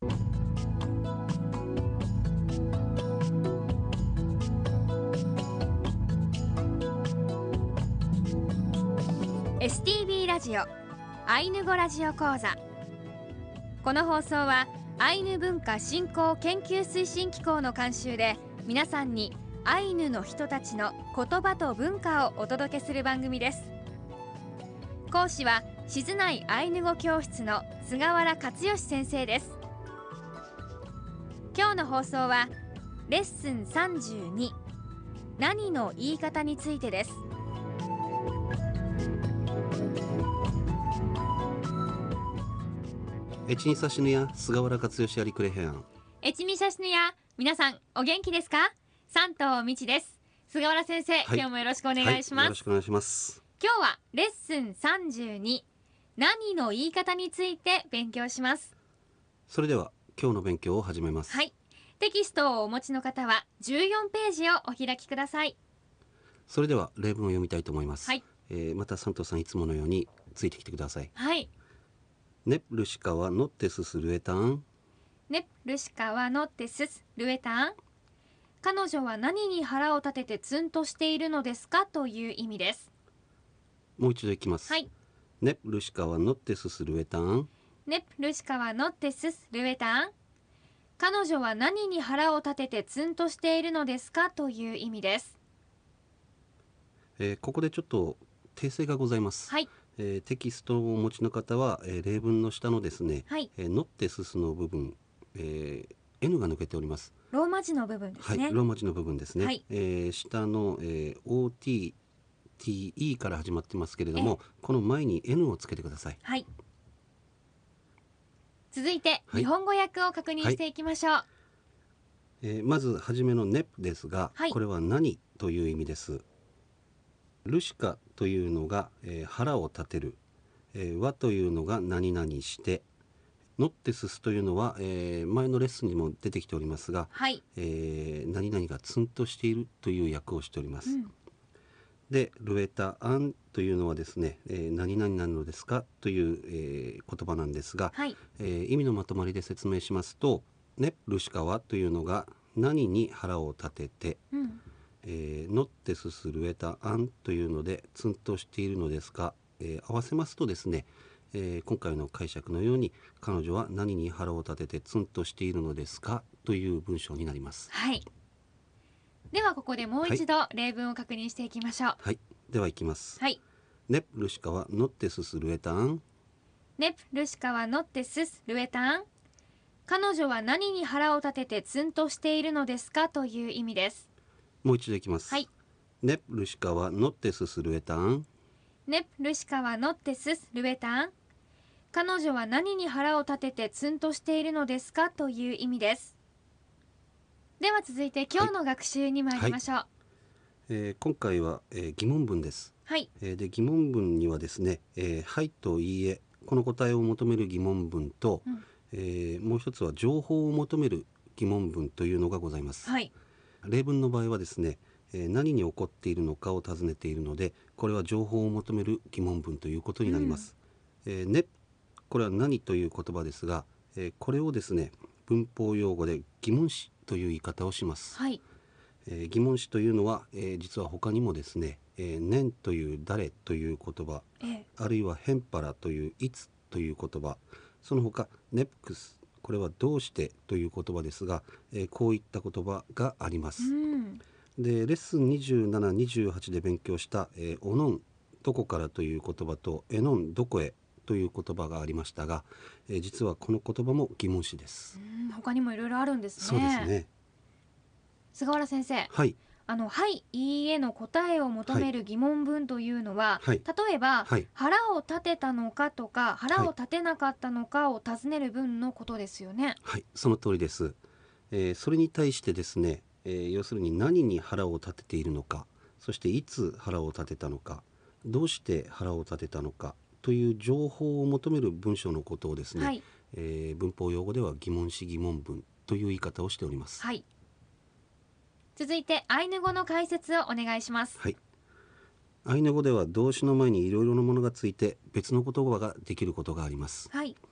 STB ラジオアイヌ語ラジオ講座。この放送はアイヌ文化振興研究推進機構の監修で、皆さんにアイヌの人たちの言葉と文化をお届けする番組です。講師は静内アイヌ語教室の菅原克義先生です。今日の放送はレッスン32、何の言い方についてです。 エチニサシヌヤ菅原克義ありくれへん。 エチミシャシヌヤ、皆さんお元気ですか？三藤美智です。菅原先生、今日もよろしくお願いします。 よろしくお願いします。 今日はレッスン32、何の言い方について勉強します。 それでは今日の勉強を始めます。 はい、テキストをお持ちの方は14ページをお開きください。 それでは例文を読みたいと思います。 はい。 また三藤さんいつものようについてきてください。 はい。 ネプルシカはノッテススルエタン。 ネプルシカはノッテススルエタン。彼女は何に腹を立ててツンとしているのですかという意味です。 もう一度いきます。 はい。 ネプルシカはノッテススルエタン。 ネプルシカはノッテススルエタン。彼女は何に腹を立ててツンとしているのですかという意味です。 ここでちょっと訂正がございます。 はい。 テキストをお持ちの方は、例文の下のですね、 はい。 ノッテススの部分、N が抜けております。 ローマ字の部分ですね。 はい、ローマ字の部分ですね。 はい。 下の、OTTE から始まってますけれども、この前に N をつけてください。 はい。続いて、 はい、 日本語訳を確認していきましょう。 まずはじめのネプですが、 はい、 これは何という意味です。ルシカというのが、腹を立てる、和というのが何々して、ノッテススというのは、前のレッスンにも出てきておりますが、 はい、 何々がツンとしているという訳をしております。で、ルエタアンというのはですね、何々なのですかという、言葉なんですが、 はい、 意味のまとまりで説明しますと、ネルシカワというのが何に腹を立てて、ノッテススルエタアンというのでツンとしているのですが、合わせますとですね、今回の解釈のように彼女は何に腹を立ててツンとしているのですかという文章になります。 はい。ではここでもう一度例文を確認していきましょう。 はい、ではいきます。 はい。 ネプルシカはノッテススルエタン。 ネプルシカはノッテススルエタン。彼女は何に腹を立ててツンとしているのですかという意味です。 もう一度いきます。 はい。 ネプルシカはノッテススルエタン。 ネプルシカはノッテススルエタン。彼女は何に腹を立ててツンとしているのですかという意味です。では続いて今日の学習に参りましょう。 今回は、疑問文です。 はい。 で疑問文にはですね、はいといいえ、この答えを求める疑問文と、もう一つは情報を求める疑問文というのがございます。 はい。 例文の場合はですね、何に起こっているのかを尋ねているので、これは情報を求める疑問文ということになります。これは何という言葉ですが、これをですね、文法用語で疑問詞という言い方をします。 はい。 疑問詞というのは、実は他にもですね、年という誰という言葉、あるいはヘンパラといういつという言葉、その他ネプクス、これはどうしてという言葉ですが、こういった言葉があります。でレッスン27、28で勉強した、おのんどこからという言葉とえのんどこへという言葉がありましたが、実はこの言葉も疑問詞です。 他にもいろいろあるんですね。 そうですね。 菅原先生、 はい、 はい、いいえの答えを求める疑問文というのは、例えば、腹を立てたのかとか腹を立てなかったのかを尋ねる文のことですよね。 はい、その通りです。それに対してですね、要するに何に腹を立てているのか、そしていつ腹を立てたのか、どうして腹を立てたのかという情報を求める文章のことをですね、文法用語では疑問詞疑問文という言い方をしております。 はい。続いてアイヌ語の解説をお願いします。 はい。アイヌ語では動詞の前にいろいろなものがついて別の言葉ができることがあります。 はい。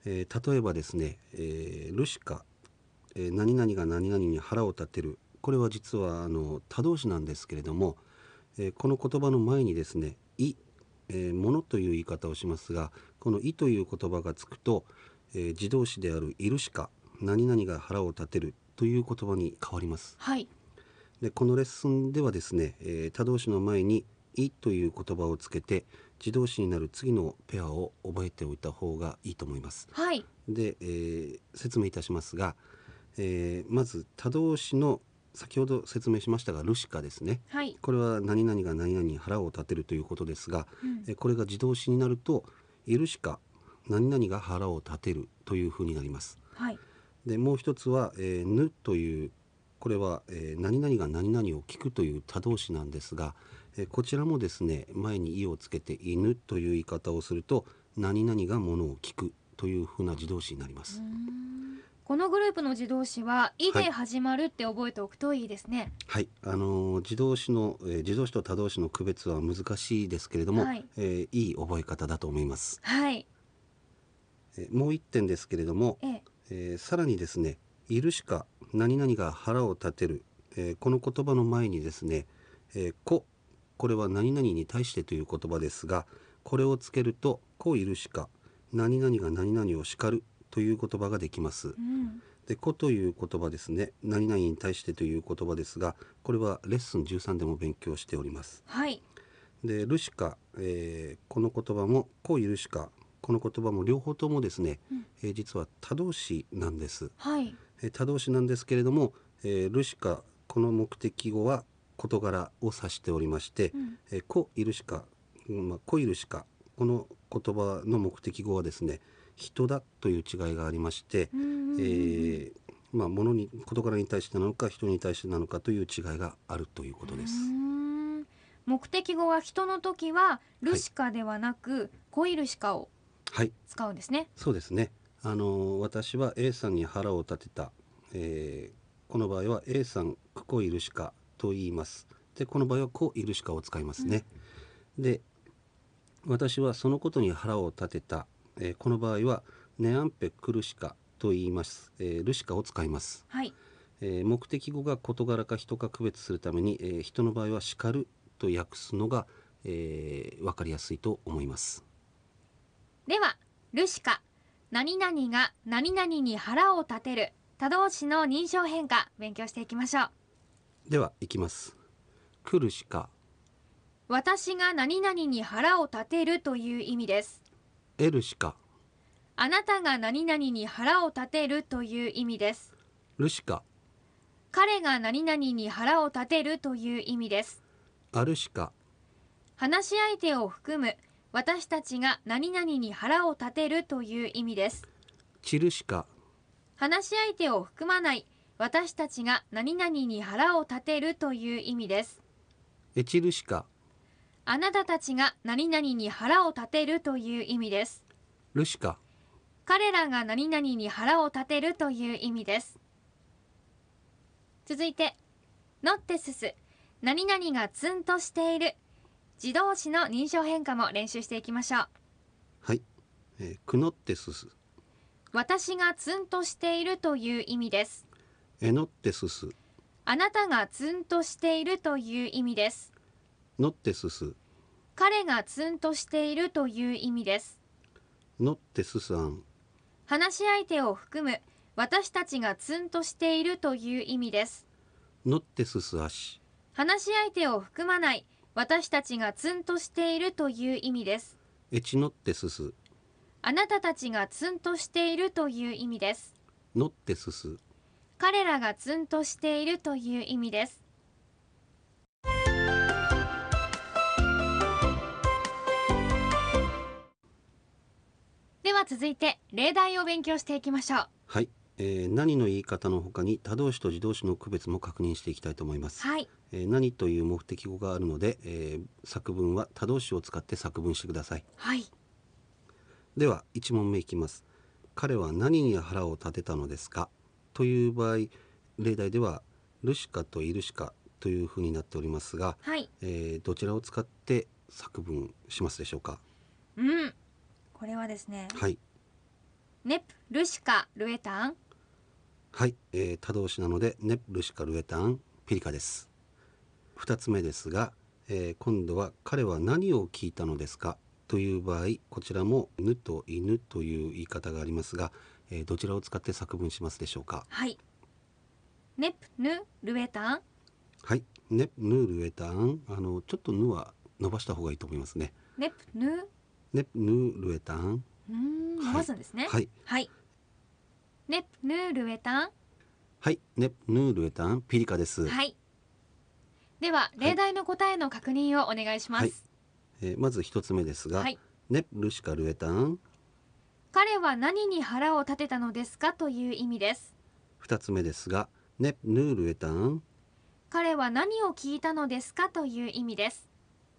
例えばですね、ルシカ、何々が何々に腹を立てる、これは実は他動詞なんですけれども、この言葉の前にですねい、ものという言い方をしますが、このいという言葉がつくと、自動詞であるいるしか何々が腹を立てるという言葉に変わります。 はい。 でこのレッスンではですね、他動詞の前にいという言葉をつけて自動詞になる次のペアを覚えておいた方がいいと思います。 はい。 で、説明いたしますが、まず他動詞の先ほど説明しましたがルシカですね、 はい。 これは何々が何々に腹を立てるということですが、これが自動詞になるといるしか何々が腹を立てるというふうになります。 はい。 でもう一つは、ぬというこれは、何々が何々を聞くという他動詞なんですが、こちらもですね前にいをつけて犬という言い方をすると何々がものを聞くというふうな自動詞になります。 このグループの自動詞は「い」 はいで始まるって覚えておくといいですね。 はい、自動詞と他動詞の区別は難しいですけれども、 はい。 いい覚え方だと思います。 はい。 もう一点ですけれども、 ええ。 さらにですねいるしか何々が腹を立てる、この言葉の前にですね、これは何々に対してという言葉ですが、これをつけるとこいるしか何々が何々を叱るという言葉ができます。でという言葉ですね、何々に対してという言葉ですが、これはレッスン13でも勉強しております。 はい。 でルシカ、この言葉もこいるしか、この言葉も両方ともですね、実は他動詞なんです。 はい。 他動詞なんですけれども、ルシカ、この目的語は事柄を指しておりまして、コイルシカ、コイルシカ、この言葉の目的語はですね人だという違いがありまして、物に事柄に対してなのか人に対してなのかという違いがあるということです。 目的語は人の時はルシカではなく、コイルシカを使うんですね。 そうですね。私は A さんに腹を立てた、この場合は A さんクコイルシカと言います。でこの場合はコイルシカを使いますね。で私はそのことに腹を立てた、この場合はネアンペクルシカと言います。ルシカを使います。 はい。 目的語が事柄か人か区別するために、人の場合は叱ると訳すのが、分かりやすいと思います。 ではルシカ、何々が何々に腹を立てる他動詞の認証変化勉強していきましょう。 ではいきます。クルシカ、 私が何々に腹を立てるという意味です。 エルシカ、 あなたが何々に腹を立てるという意味です。 ルシカ、 彼が何々に腹を立てるという意味です。 アルシカ、 話し相手を含む私たちが何々に腹を立てるという意味です。 チルシカ、 話し相手を含まない私たちが何々に腹を立てるという意味です。 エチルシカ、 あなたたちが何々に腹を立てるという意味です。 ルシカ、 彼らが何々に腹を立てるという意味です。続いてノッテスス、何々がツンとしている自動詞の認証変化も練習していきましょう。 はい、クノッテスス、 私がツンとしているという意味です。 エノッテスス、 あなたがツンとしているという意味です。 ノッテスス、 彼がツンとしているという意味です。 ノッテススアン、 話し相手を含む私たちがツンとしているという意味です。 ノッテススアシ、 話し相手を含まない私たちがツンとしているという意味です。 エチノッテスス、 あなたたちがツンとしているという意味です。 ノッテスス、 彼らがツンとしているという意味です。では続いて例題を勉強していきましょう。 はい、何の言い方の他に他動詞と自動詞の区別も確認していきたいと思います。 はい。 何という目的語があるので、作文は他動詞を使って作文してください。 はい。 では1問目いきます。彼は何に腹を立てたのですかという場合、例題ではルシカとイルシカというふうになっておりますが、 はい。 どちらを使って作文しますでしょうか。 これはですね、 はい。 ネプルシカルエタン。 はい、他動詞なのでネプルシカルエタンピリカです。2つ目ですが、今度は彼は何を聞いたのですかという場合、こちらもぬと犬という言い方がありますが、どちらを使って作文しますでしょうか。 はい、ネプヌルエタン。 はい、ネプヌルエタン、ちょっとぬは伸ばした方がいいと思いますね。 ネプヌネプヌルエタン。 伸ばすんですね。 はい、 はい、ネプヌルエタン。 はい、ネプヌルエタンピリカです。 はい、では例題の答えの確認をお願いします。 はい、まず一つ目ですが、 はい、 ネプルシカルエタン。 彼は何に腹を立てたのですかという意味です。 二つ目ですが、ネプヌルエタン。 彼は何を聞いたのですかという意味です。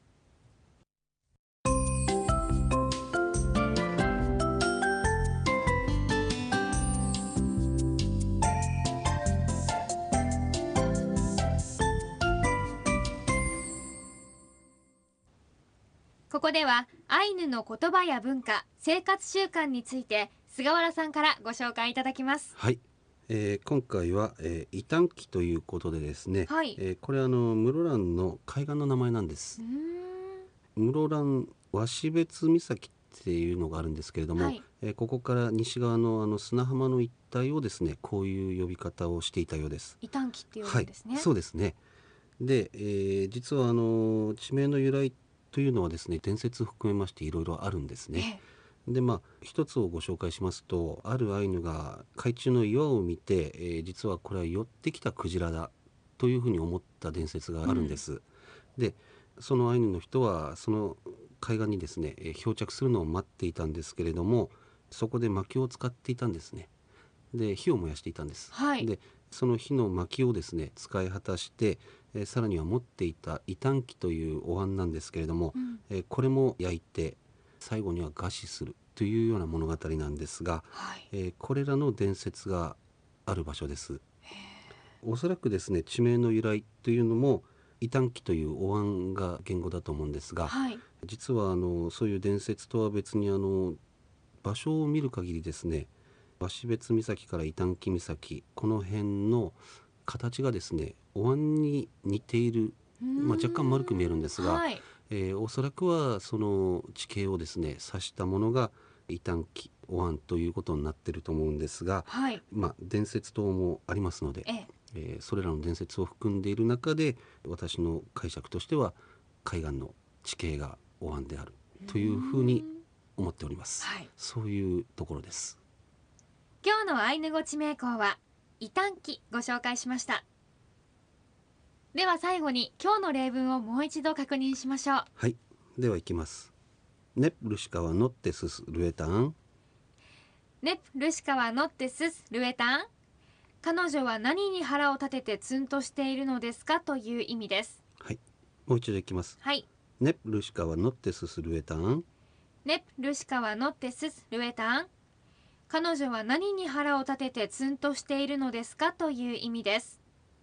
ここではアイヌの言葉や文化、生活習慣について菅原さんからご紹介いただきます。 はい、今回は、イタンキということでですね、 はい、 これ室蘭の海岸の名前なんです。室蘭鷲別岬っていうのがあるんですけれども、 はい、 ここから西側の砂浜の一帯をですね、こういう呼び方をしていたようです。 イタンキっていうんですね。 はい、そうですね。で、実は地名の由来というのはですね、伝説を含めましていろいろあるんですね。で一つをご紹介しますと、あるアイヌが海中の岩を見て、実はこれは寄ってきたクジラだというふうに思った伝説があるんです。でそのアイヌの人はその海岸にですね、漂着するのを待っていたんですけれども、そこで薪を使っていたんですね。で火を燃やしていたんです。 はい、 でその火の薪をですね使い果たして、さらには持っていたイタンキというお椀なんですけれども、これも焼いて最後には餓死するというような物語なんですが、 はい、 これらの伝説がある場所です。おそらくですね、地名の由来というのもイタンキというお椀が言語だと思うんですが、 はい、 実はそういう伝説とは別に場所を見る限りですね、鷲別岬からイタンキ岬、この辺の形がですねお椀に似ている、若干丸く見えるんですが、 はい、 おそらくはその地形をですね指したものがイタンキお椀ということになっていると思うんですが、 はい、 伝説等もありますので、それらの伝説を含んでいる中で私の解釈としては海岸の地形がお椀であるというふうに思っております。 はい、 そういうところです。 今日のアイヌ語地名項はイタンキご紹介しました。では最後に今日の例文をもう一度確認しましょう。 はい、ではいきます。ネプルシカはノッテススルエタン。 ネプルシカはノッテススルエタン。彼女は何に腹を立ててツンとしているのですかという意味です。 はい、もう一度いきます。 はい、 ネプルシカはノッテススルエタン。 ネプルシカはノッテススルエタン。彼女は何に腹を立ててツンとしているのですかという意味です。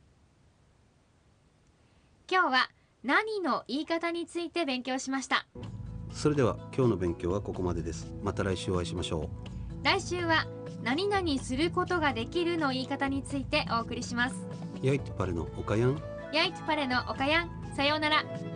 今日は何の言い方について勉強しました。 それでは今日の勉強はここまでです。また来週お会いしましょう。来週は何々することができるの言い方についてお送りします。 ヤイトパレのおかやん。 ヤイトパレのおかやん。さようなら。